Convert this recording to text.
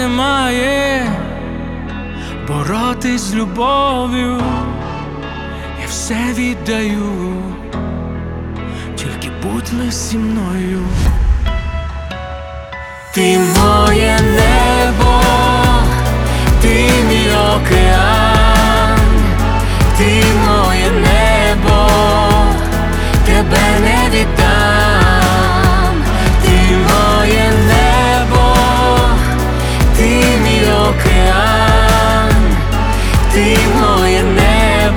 Немає боротись з любов'ю, я все віддаю, тільки будь лиш зі мною. Ти моє небо.